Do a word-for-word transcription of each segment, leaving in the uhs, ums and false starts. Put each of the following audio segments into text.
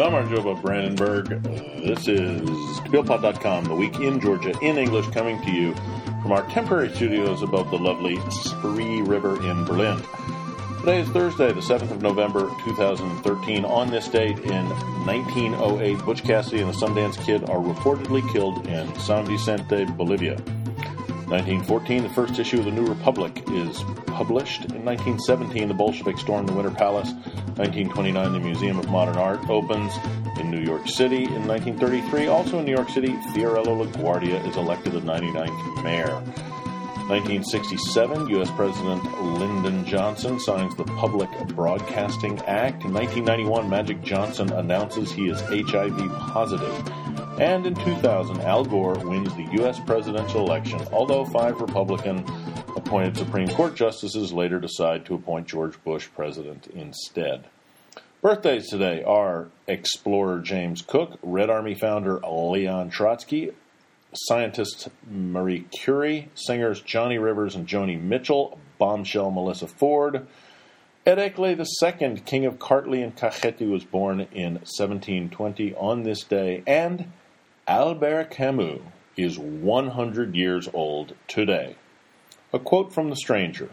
I'm Arjoba Brandenburg. This is Tbilpot dot com, the week in Georgia in English, coming to you from our temporary studios above the lovely Spree River in Berlin. Today is Thursday, the seventh of November, two thousand thirteen. On this date in nineteen oh eight, Butch Cassidy and the Sundance Kid are reportedly killed in San Vicente, Bolivia. nineteen fourteen, the first issue of the New Republic is published. In nineteen seventeen, the Bolsheviks stormed the Winter Palace. nineteen twenty-nine, the Museum of Modern Art opens in New York City. In nineteen thirty-three, also in New York City, Fiorello LaGuardia is elected the ninety-ninth mayor. nineteen sixty-seven, U S President Lyndon Johnson signs the Public Broadcasting Act. In nineteen ninety-one, Magic Johnson announces he is H I V positive. And in two thousand, Al Gore wins the U S presidential election, although five Republican-appointed Supreme Court justices later decide to appoint George Bush president instead. Birthdays today are explorer James Cook, Red Army founder Leon Trotsky, scientist Marie Curie, singers Johnny Rivers and Joni Mitchell, bombshell Melissa Ford. Erekle the Second, king of Kartli and Kakheti, was born in seventeen twenty on this day, and Albert Camus is one hundred years old today. A quote from The Stranger.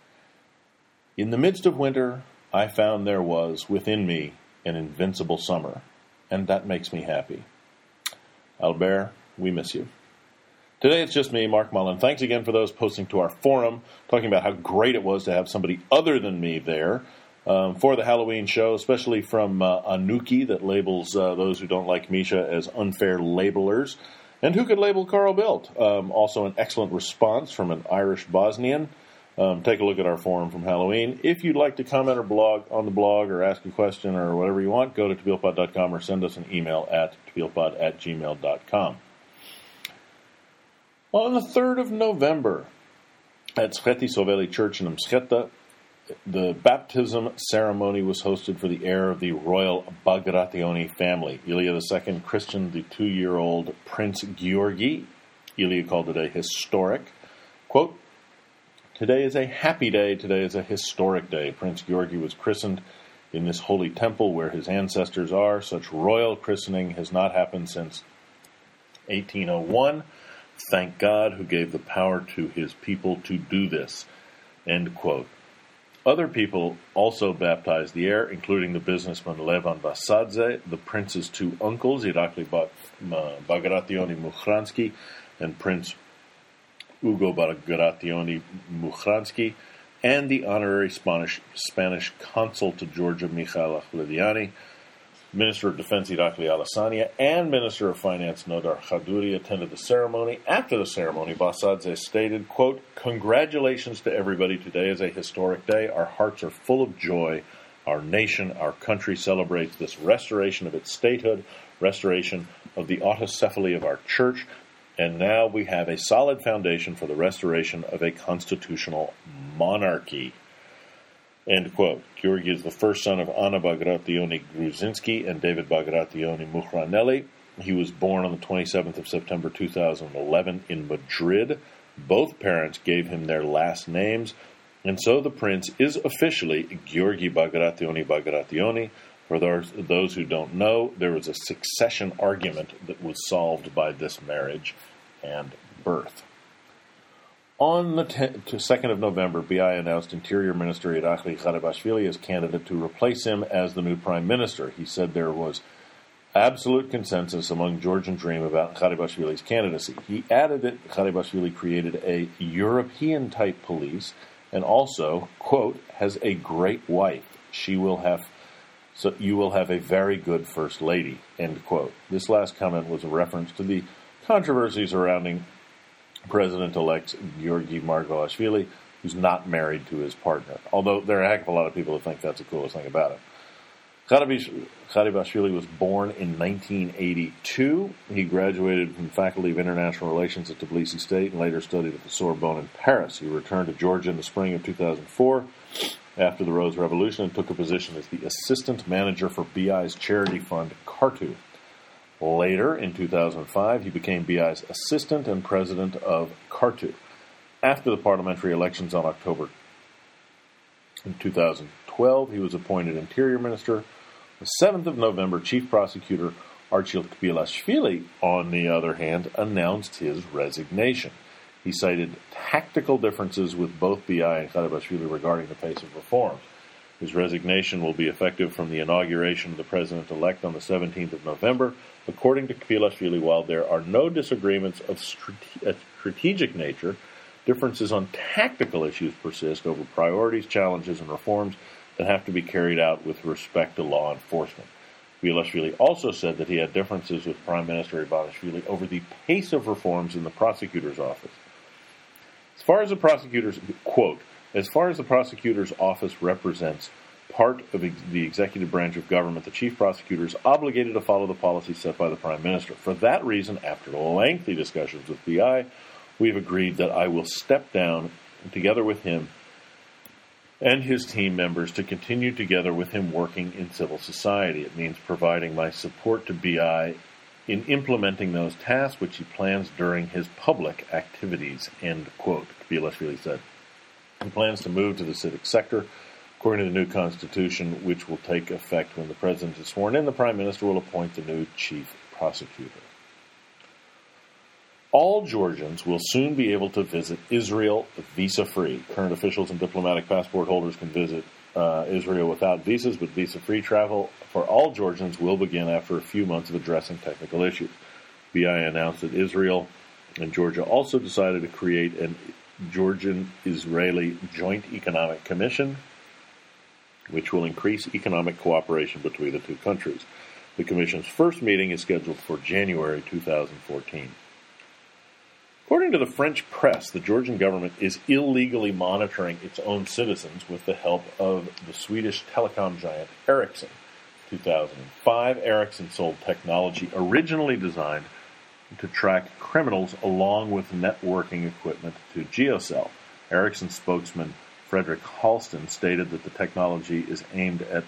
In the midst of winter, I found there was within me an invincible summer, and that makes me happy. Albert, we miss you. Today it's just me, Mark Mullen. Thanks again for those posting to our forum, talking about how great it was to have somebody other than me there um, for the Halloween show, especially from uh, Anuki, that labels uh, those who don't like Misha as unfair labelers, and who could label Carl Bildt. Um, also an excellent response from an Irish Bosnian. Um, take a look at our forum from Halloween. If you'd like to comment or blog on the blog or ask a question or whatever you want, go to Tbilpot dot com or send us an email at tbilpot at gmail dot com. On the third of November, at Mscheti Soveli Church in Mscheta, the baptism ceremony was hosted for the heir of the royal Bagrationi family. Ilya the Second christened the two-year-old Prince Georgi. Ilya called it a historic. Quote, "Today is a happy day, today is a historic day. Prince Georgi was christened in this holy temple where his ancestors are. Such royal christening has not happened since eighteen oh one. Thank God who gave the power to his people to do this." End quote. Other people also baptized the heir, including the businessman Levan Vasadze, the prince's two uncles, Irakli Bagrationi Mukhransky and Prince Ugo Bagrationi Mukhransky, and the honorary Spanish, Spanish consul to Georgia, Mikhail Ahmediani. Minister of Defense Irakli Alasania and Minister of Finance Nodar Khadouri attended the ceremony. After the ceremony, Basadze stated, quote, "Congratulations to everybody. Today is a historic day. Our hearts are full of joy. Our nation, our country celebrates this restoration of its statehood, restoration of the autocephaly of our church, and now we have a solid foundation for the restoration of a constitutional monarchy." End quote. Georgi is the first son of Anna Bagrationi Gruzinski and David Bagrationi Mukhranelli. He was born on the twenty-seventh of September two thousand eleven in Madrid. Both parents gave him their last names, and so the prince is officially Georgi Bagrationi Bagrationi. For those, those who don't know, there was a succession argument that was solved by this marriage and birth. On the second of November, B I announced Interior Minister Irakli Garibashvili as candidate to replace him as the new prime minister. He said there was absolute consensus among Georgian Dream about Garibashvili's candidacy. He added that Garibashvili created a European-type police and also, quote, has a great wife. She will have, so you will have a very good first lady, end quote. This last comment was a reference to the controversy surrounding President-elect Georgi Margvelashvili, who's not married to his partner. Although there are a heck of a lot of people who think that's the coolest thing about it. Garibashvili was born in nineteen eighty-two. He graduated from the Faculty of International Relations at Tbilisi State and later studied at the Sorbonne in Paris. He returned to Georgia in the spring of two thousand four after the Rose Revolution and took a position as the assistant manager for B I's charity fund, Kartu. Later, in two thousand five, he became B I's assistant and president of Kartu. After the parliamentary elections on October in two thousand twelve, he was appointed Interior Minister, The seventh of November, Chief Prosecutor Archil Kbilashvili, on the other hand, announced his resignation. He cited tactical differences with both B I and Kharibashvili regarding the pace of reforms. His resignation will be effective from the inauguration of the president-elect on the seventeenth of November. According to Kbilashvili, while there are no disagreements of strate- strategic nature, differences on tactical issues persist over priorities, challenges, and reforms that have to be carried out with respect to law enforcement. Kbilashvili also said that he had differences with Prime Minister Ivanishvili over the pace of reforms in the prosecutor's office. As far as the prosecutor's, quote, as far as the prosecutor's office represents part of ex- the executive branch of government, the chief prosecutor is obligated to follow the policy set by the Prime Minister. For that reason, after lengthy discussions with B I, we have agreed that I will step down together with him and his team members to continue together with him working in civil society. It means providing my support to B I in implementing those tasks which he plans during his public activities, end quote, Kbilashvili said. He plans to move to the civic sector. According to the new constitution, which will take effect when the president is sworn in, the prime minister will appoint the new chief prosecutor. All Georgians will soon be able to visit Israel visa-free. Current officials and diplomatic passport holders can visit uh, Israel without visas, but visa-free travel for all Georgians will begin after a few months of addressing technical issues. B I announced that Israel and Georgia also decided to create an Georgian-Israeli Joint Economic Commission, which will increase economic cooperation between the two countries. The Commission's first meeting is scheduled for January two thousand fourteen. According to the French press, the Georgian government is illegally monitoring its own citizens with the help of the Swedish telecom giant Ericsson. In two thousand five, Ericsson sold technology originally designed to track criminals along with networking equipment to Geocell. Ericsson spokesman Frederick Halston stated that the technology is aimed at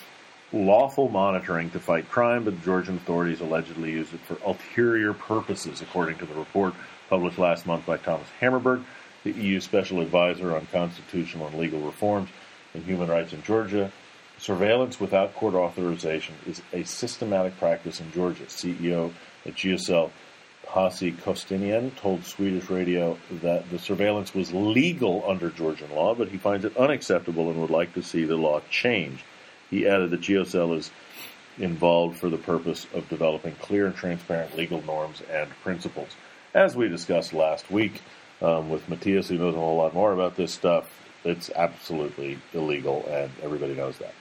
lawful monitoring to fight crime, but Georgian authorities allegedly used it for ulterior purposes, according to the report published last month by Thomas Hammerberg, the E U Special Advisor on Constitutional and Legal Reforms and Human Rights in Georgia. Surveillance without court authorization is a systematic practice in Georgia. C E O at Geocell, Pasi Kostinian, told Swedish radio that the surveillance was legal under Georgian law, but he finds it unacceptable and would like to see the law changed. He added that Geocell is involved for the purpose of developing clear and transparent legal norms and principles. As we discussed last week um, with Matthias, who knows a whole lot more about this stuff, it's absolutely illegal, and everybody knows that.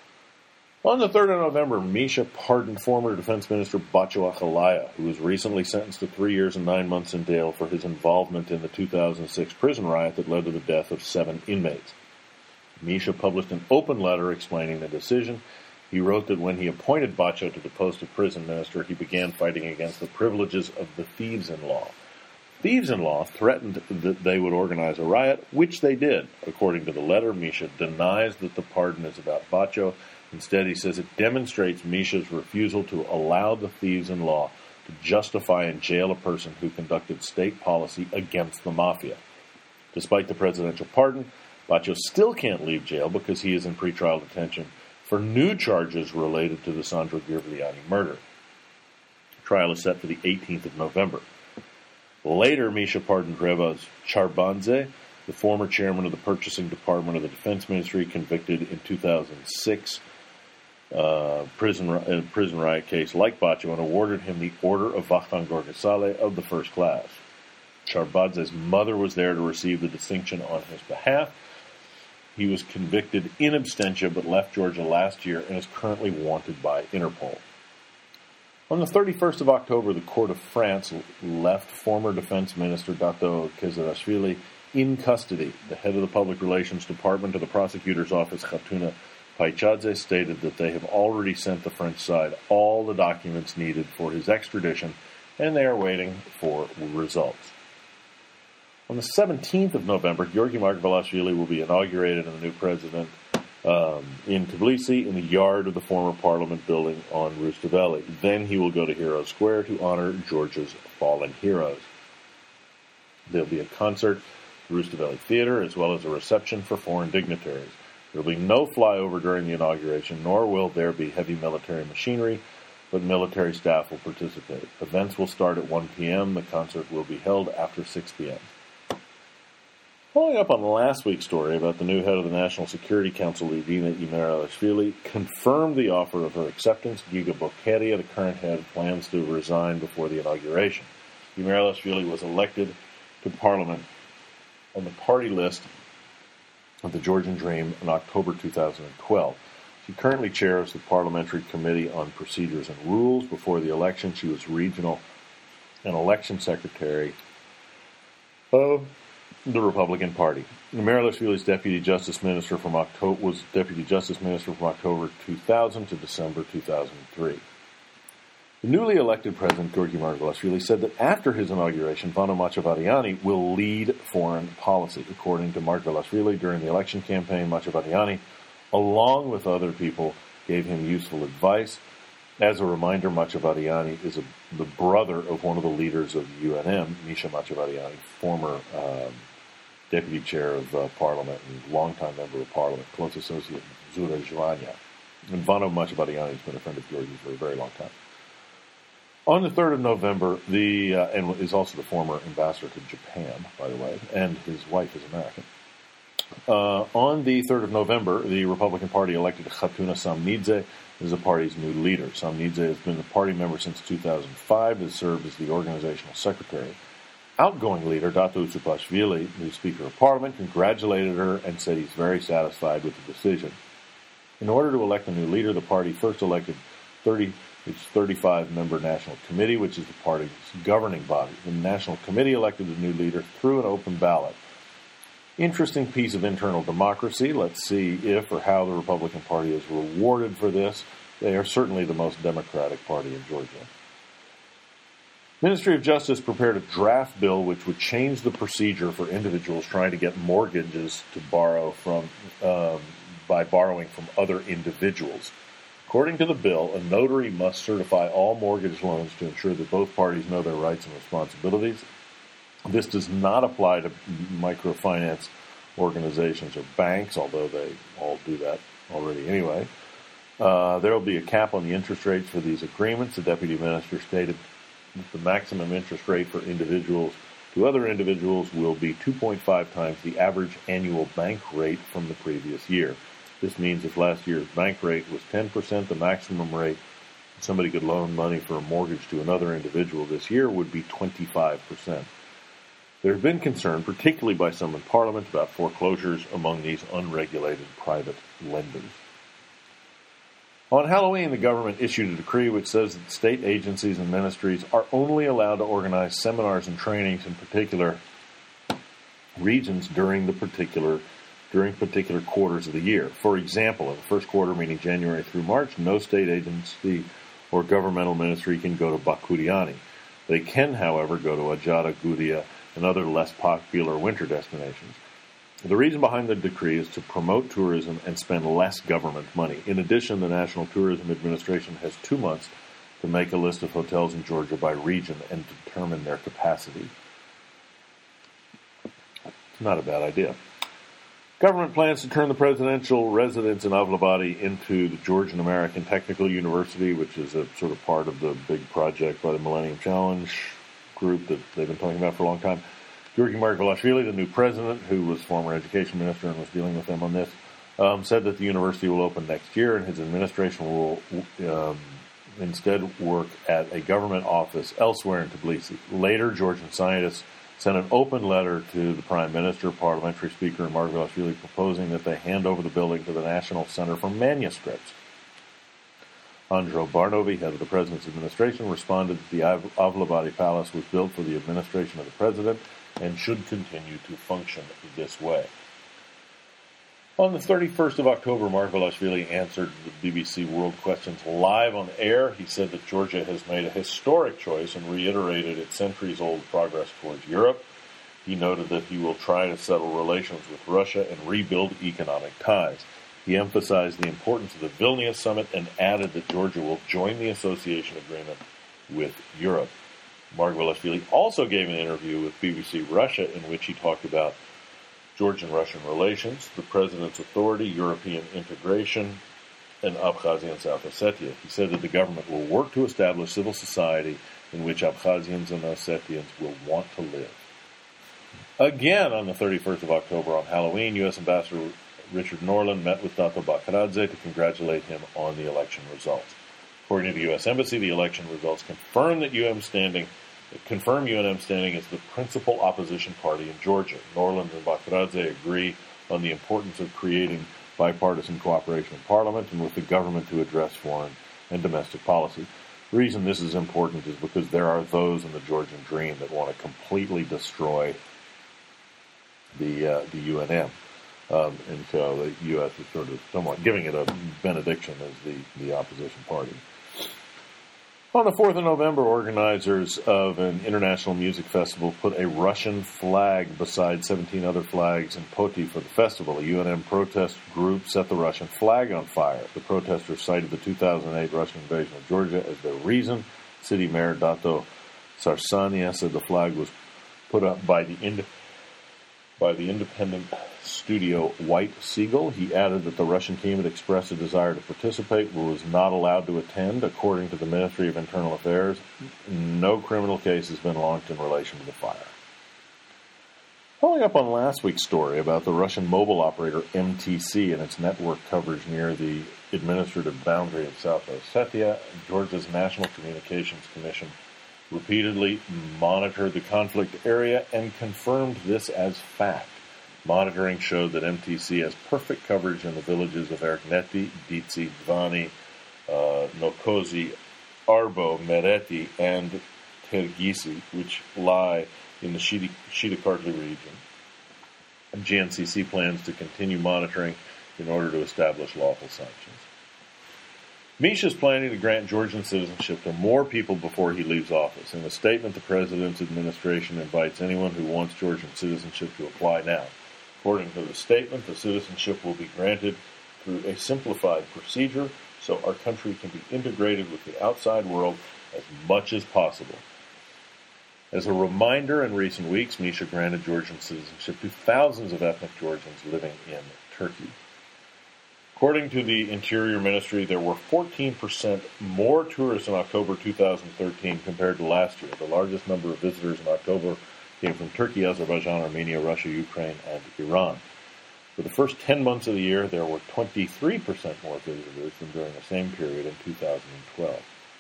On the third of November, Misha pardoned former Defense Minister Bacho Akhalaya, who was recently sentenced to three years and nine months in jail for his involvement in the two thousand six prison riot that led to the death of seven inmates. Misha published an open letter explaining the decision. He wrote that when he appointed Bacho to the post of prison minister, he began fighting against the privileges of the thieves-in-law. Thieves-in-law threatened that they would organize a riot, which they did. According to the letter, Misha denies that the pardon is about Bacho. Instead, he says it demonstrates Misha's refusal to allow the thieves-in-law to justify and jail a person who conducted state policy against the mafia. Despite the presidential pardon, Bacho still can't leave jail because he is in pretrial detention for new charges related to the Sandro Ghirvliani murder. The trial is set for the eighteenth of November. Later, Misha pardoned Revaz Charbandze, the former chairman of the purchasing department of the Defense Ministry, convicted in two thousand six uh, prison, uh, prison riot case like Bacho, and awarded him the Order of Vakhtang Gorgasale of the first class. Charbandze's mother was there to receive the distinction on his behalf. He was convicted in absentia but left Georgia last year and is currently wanted by Interpol. On the thirty-first of October, the Court of France left former Defense Minister Dato Kezerashvili in custody. The head of the Public Relations Department of the Prosecutor's Office, Khatuna Paichadze, stated that they have already sent the French side all the documents needed for his extradition, and they are waiting for results. On the seventeenth of November, Georgi Margvelashvili will be inaugurated as the new president um, in Tbilisi in the yard of the former parliament building on Rustaveli. Then he will go to Heroes Square to honor Georgia's fallen heroes. There will be a concert at the Rustaveli Theater as well as a reception for foreign dignitaries. There will be no flyover during the inauguration, nor will there be heavy military machinery, but military staff will participate. Events will start at one p.m. The concert will be held after six p.m. Following up on last week's story about the new head of the National Security Council, Irina Imeralishvili, confirmed the offer of her acceptance. Giga Bokeria, the current head, plans to resign before the inauguration. Imeralishvili was elected to Parliament on the party list of the Georgian Dream in October two thousand twelve. She currently chairs the Parliamentary Committee on Procedures and Rules. Before the election, she was regional and election secretary of the Republican Party. Imeralishvili's deputy justice minister from October was deputy justice minister from October two thousand to December two thousand three. The newly elected president, Georgi Margvelashvili, said that after his inauguration, Vano Machavariani will lead foreign policy. According to Margvelashvili, during the election campaign, Machavariani, along with other people, gave him useful advice. As a reminder, Machavariani is a, the brother of one of the leaders of U N M, Misha Machavariani, former um, deputy chair of uh, parliament and longtime member of parliament, close associate Zura Zvanya. And Vano Machavariani has been a friend of Georgi's for a very long time. On the third of November, the uh, and is also the former ambassador to Japan, by the way, and his wife is American. Uh, on the third of November, the Republican Party elected Khatuna Samnidze as the party's new leader. Samnidze has been a party member since two thousand five, has served as the organizational secretary. Outgoing leader Datu Tsupashvili, the Speaker of Parliament, congratulated her and said he's very satisfied with the decision. In order to elect a new leader, the party first elected thirty its thirty-five member National Committee, which is the party's governing body. The National Committee elected the new leader through an open ballot. Interesting piece of internal democracy. Let's see if or how the Republican Party is rewarded for this. They are certainly the most democratic party in Georgia. Ministry of Justice prepared a draft bill which would change the procedure for individuals trying to get mortgages to borrow from um, by borrowing from other individuals. According to the bill, a notary must certify all mortgage loans to ensure that both parties know their rights and responsibilities. This does not apply to microfinance organizations or banks, although they all do that already anyway. Uh, there will be a cap on the interest rates for these agreements. The deputy minister stated that the maximum interest rate for individuals to other individuals will be two point five times the average annual bank rate from the previous year. This means if last year's bank rate was ten percent, the maximum rate somebody could loan money for a mortgage to another individual this year would be twenty-five percent. There has been concern, particularly by some in Parliament, about foreclosures among these unregulated private lenders. On Halloween, the government issued a decree which says that state agencies and ministries are only allowed to organize seminars and trainings in particular regions during the particular during particular quarters of the year. For example, in the first quarter, meaning January through March, no state agency or governmental ministry can go to Bakuriani. They can, however, go to Ajada, Gudia, and other less popular winter destinations. The reason behind the decree is to promote tourism and spend less government money. In addition, the National Tourism Administration has two months to make a list of hotels in Georgia by region and determine their capacity. It's not a bad idea. Government plans to turn the presidential residence in Avlabadi into the Georgian American Technical University, which is a sort of part of the big project by the Millennium Challenge group that they've been talking about for a long time. Georgi Margvelashvili, the new president, who was former education minister and was dealing with them on this, um, said that the university will open next year, and his administration will um, instead work at a government office elsewhere in Tbilisi. Later, Georgian scientists sent an open letter to the Prime Minister, Parliamentary Speaker, and Margvelashvili proposing that they hand over the building to the National Center for Manuscripts. Andro Barnovi, head of the President's administration, responded that the Avlabadi Palace was built for the administration of the President and should continue to function this way. On the thirty-first of October, Margvelashvili answered the B B C World Questions live on air. He said that Georgia has made a historic choice and reiterated its centuries-old progress towards Europe. He noted that he will try to settle relations with Russia and rebuild economic ties. He emphasized the importance of the Vilnius summit and added that Georgia will join the association agreement with Europe. Margvelashvili also gave an interview with B B C Russia in which he talked about Georgian-Russian relations, the president's authority, European integration, and Abkhazia and South Ossetia. He said that the government will work to establish civil society in which Abkhazians and Ossetians will want to live. Again, on the thirty-first of October, on Halloween, U S Ambassador Richard Norland met with Dato Bakradze to congratulate him on the election results. According to the U S Embassy, the election results confirm that U N standing, confirm U N M standing as the principal opposition party in Georgia. Norland and Bakradze agree on the importance of creating bipartisan cooperation in Parliament and with the government to address foreign and domestic policy. The reason this is important is because there are those in the Georgian dream that want to completely destroy the uh, the U N M. Um, and so the U S is sort of somewhat giving it a benediction as the, the opposition party. On the fourth of November, organizers of an international music festival put a Russian flag beside seventeen other flags in Poti for the festival. A U N M protest group set the Russian flag on fire. The protesters cited the two thousand eight Russian invasion of Georgia as their reason. City Mayor Dato Sarsania said the flag was put up by the ind- by the independent studio White Seagull. He added that the Russian team had expressed a desire to participate but was not allowed to attend. According to the Ministry of Internal Affairs, no criminal case has been launched in relation to the fire. Following up on last week's story about the Russian mobile operator M T C and its network coverage near the administrative boundary of South Ossetia, Georgia's National Communications Commission repeatedly monitored the conflict area and confirmed this as fact. Monitoring showed that M T C has perfect coverage in the villages of Erkneti, Ditsi, Dvani, uh, Nokozi, Arbo, Mereti, and Tergisi, which lie in the Shida-Kartli region. G N C C plans to continue monitoring in order to establish lawful sanctions. Misha is planning to grant Georgian citizenship to more people before he leaves office. In a statement, the president's administration invites anyone who wants Georgian citizenship to apply now. According to the statement, the citizenship will be granted through a simplified procedure so our country can be integrated with the outside world as much as possible. As a reminder, in recent weeks, Misha granted Georgian citizenship to thousands of ethnic Georgians living in Turkey. According to the Interior Ministry, there were fourteen percent more tourists in October two thousand thirteen compared to last year. The largest number of visitors in October came from Turkey, Azerbaijan, Armenia, Russia, Ukraine, and Iran. For the first ten months of the year, there were twenty-three percent more visitors than during the same period in two thousand twelve.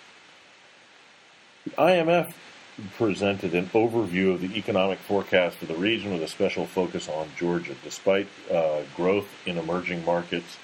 The I M F presented an overview of the economic forecast for the region with a special focus on Georgia. Despite uh, growth in emerging markets,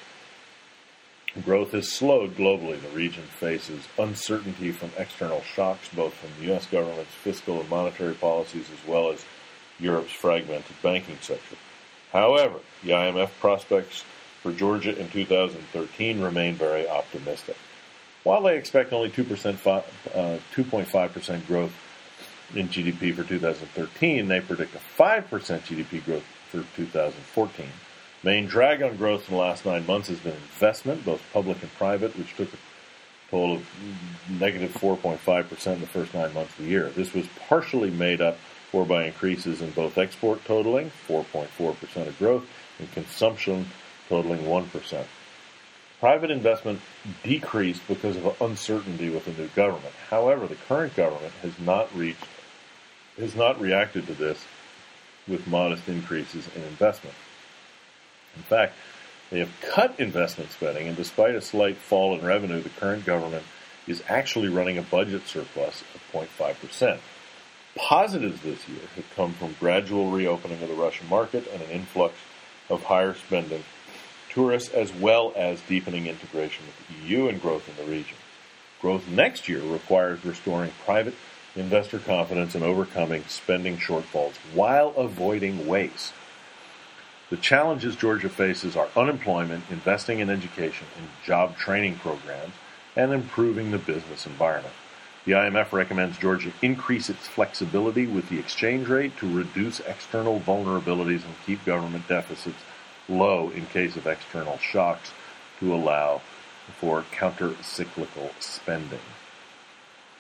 growth has slowed globally. The region faces uncertainty from external shocks, both from the U S government's fiscal and monetary policies as well as Europe's fragmented banking sector. However, the I M F prospects for Georgia in two thousand thirteen remain very optimistic. While they expect only two point five percent growth in G D P for two thousand thirteen, they predict a five percent G D P growth for two thousand fourteen. Main drag on growth in the last nine months has been investment, both public and private, which took a total of negative four point five percent in the first nine months of the year. This was partially made up for by increases in both export totaling, four point four percent of growth, and consumption totaling one percent. Private investment decreased because of uncertainty with the new government. However, the current government has not reached, has not reacted to this with modest increases in investment. In fact, they have cut investment spending, and despite a slight fall in revenue, the current government is actually running a budget surplus of zero point five percent. Positives this year have come from gradual reopening of the Russian market and an influx of higher spending tourists, as well as deepening integration with the E U and growth in the region. Growth next year requires restoring private investor confidence and overcoming spending shortfalls while avoiding waste. The challenges Georgia faces are unemployment, investing in education and job training programs, and improving the business environment. The I M F recommends Georgia increase its flexibility with the exchange rate to reduce external vulnerabilities and keep government deficits low in case of external shocks to allow for counter-cyclical spending.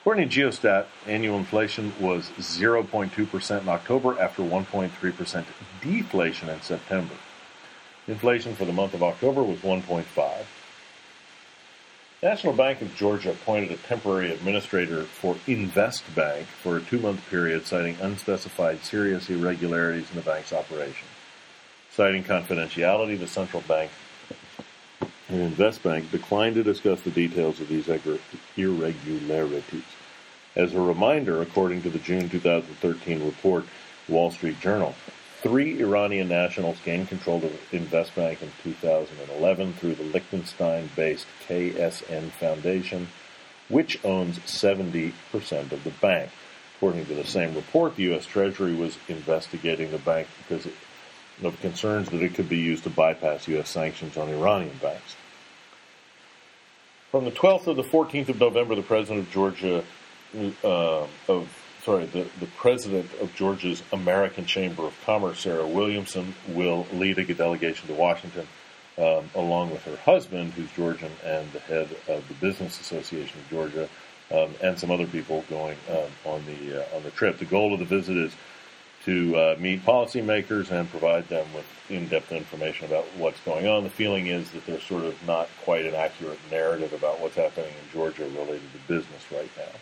According to Geostat, annual inflation was zero point two percent in October after one point three percent deflation in September. Inflation for the month of October was one point five. National Bank of Georgia appointed a temporary administrator for InvestBank for a two-month period, citing unspecified serious irregularities in the bank's operation. Citing confidentiality, the central bank and InvestBank declined to discuss the details of these irregularities. As a reminder, according to the June two thousand thirteen report, Wall Street Journal, three Iranian nationals gained control of InvestBank in two thousand eleven through the Liechtenstein-based K S N Foundation, which owns seventy percent of the bank. According to the same report, the U S Treasury was investigating the bank because of concerns that it could be used to bypass U S sanctions on Iranian banks. From the twelfth to the fourteenth of November, the president of Georgia, uh, of sorry, the, the president of Georgia's American Chamber of Commerce, Sarah Williamson, will lead a delegation to Washington, um, along with her husband, who's Georgian and the head of the Business Association of Georgia, um, and some other people going um, on the uh, on the trip. The goal of the visit is to uh, meet policymakers and provide them with in-depth information about what's going on. The feeling is that there's sort of not quite an accurate narrative about what's happening in Georgia related to business right now.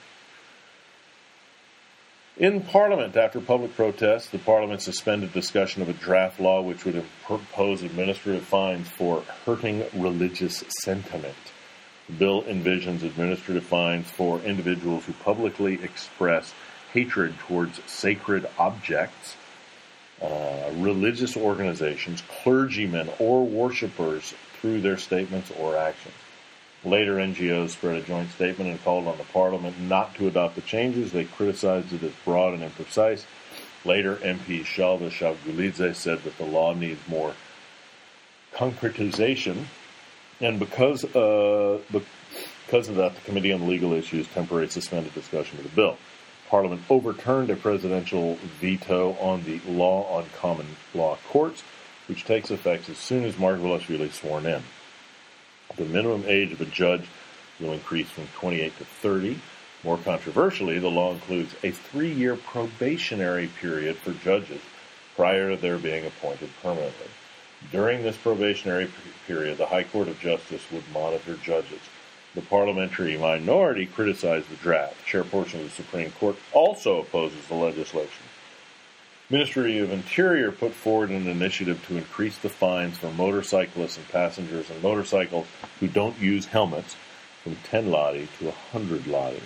In Parliament, after public protests, the Parliament suspended discussion of a draft law which would impose administrative fines for hurting religious sentiment. The bill envisions administrative fines for individuals who publicly express hatred towards sacred objects, uh, religious organizations, clergymen, or worshipers through their statements or actions. Later, N G Os spread a joint statement and called on the Parliament not to adopt the changes. They criticized it as broad and imprecise. Later, M P Shalva Shavgulidze said that the law needs more concretization, and because, uh, because of that, the Committee on Legal Issues temporarily suspended discussion of the bill. Parliament overturned a presidential veto on the Law on Common Law Courts, which takes effect as soon as Margvelashvili is sworn in. The minimum age of a judge will increase from twenty-eight to thirty. More controversially, the law includes a three-year probationary period for judges prior to their being appointed permanently. During this probationary period, the High Court of Justice would monitor judges. The parliamentary minority criticized the draft. The chairperson of the Supreme Court also opposes the legislation. Ministry of Interior put forward an initiative to increase the fines for motorcyclists and passengers on motorcycles who don't use helmets from ten lari to one hundred lari.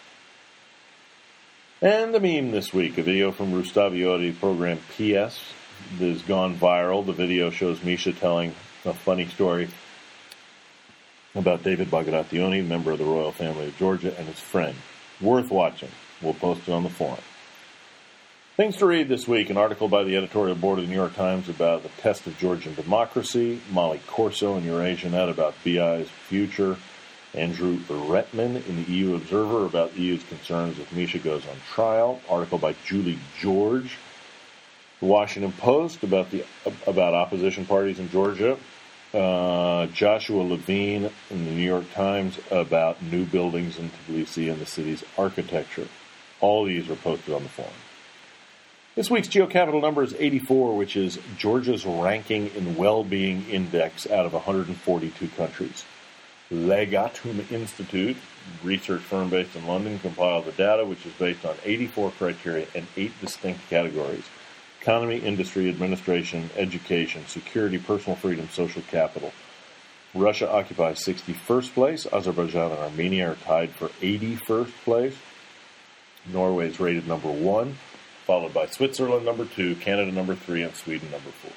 And the meme this week, a video from Rustavioti program P S has gone viral. The video shows Misha telling a funny story about David Bagration, member of the royal family of Georgia, and his friend. Worth watching. We'll post it on the forum. Things to read this week. An article by the editorial board of the New York Times about the test of Georgian democracy. Molly Corso in EurasiaNet about B I's future. Andrew Retman in the E U Observer about the E U's concerns if Misha goes on trial. Article by Julie George. The Washington Post about the about opposition parties in Georgia. Uh, Joshua Levine in the New York Times about new buildings in Tbilisi and the city's architecture. All these are posted on the forum. This week's GeoCapital number is eighty-four, which is Georgia's ranking in well-being index out of one hundred forty-two countries. Legatum Institute, research firm based in London, compiled the data, which is based on eighty-four criteria and eight distinct categories: economy, industry, administration, education, security, personal freedom, social capital. Russia occupies sixty-first place. Azerbaijan and Armenia are tied for eighty-first place. Norway is rated number one, followed by Switzerland number two, Canada number three, and Sweden number four.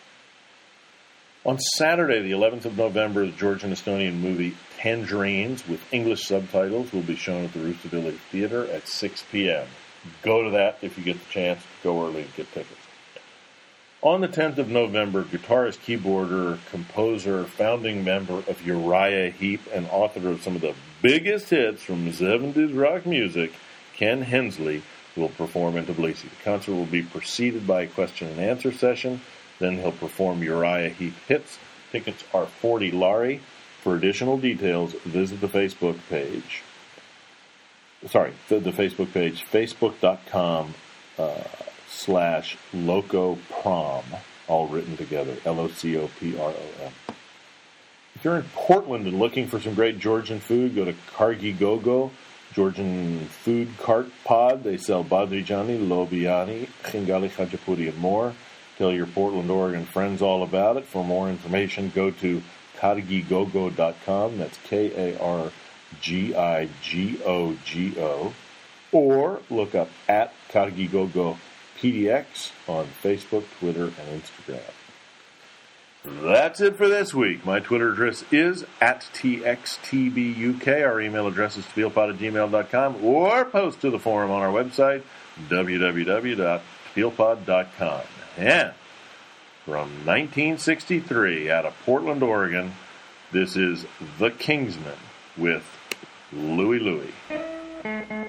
On Saturday, the eleventh of November, the Georgian-Estonian movie Tangerines with English subtitles will be shown at the Rustaveli Theater at six p.m. Go to that if you get the chance. Go early and get tickets. On the tenth of November, guitarist, keyboarder, composer, founding member of Uriah Heep, and author of some of the biggest hits from seventies rock music, Ken Hensley, will perform in Tbilisi. The concert will be preceded by a question and answer session. Then he'll perform Uriah Heep hits. Tickets are forty lari. For additional details, visit the Facebook page. sorry, the, the Facebook page, facebook.com uh, slash Loco Prom, all written together, L O C O P R O M. If you're in Portland and looking for some great Georgian food, go to Kargi Gogo, Georgian Food Cart Pod. They sell badrijani, lobiani, chingali khachapuri, and more. Tell your Portland, Oregon friends all about it. For more information, go to kargigogo dot com. That's K A R G I G O G O. Or look up at Kargigogo P D X on Facebook, Twitter, and Instagram. That's it for this week. My Twitter address is at T X T B U K. Our email address is tealpod at gmail dot com, or post to the forum on our website, w w w dot tealpod dot com. And from nineteen sixty-three out of Portland, Oregon, this is The Kingsmen with Louie Louie.